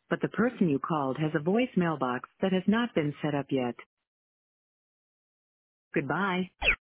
but the person you called has a voice mailbox that has not been set up yet. Goodbye.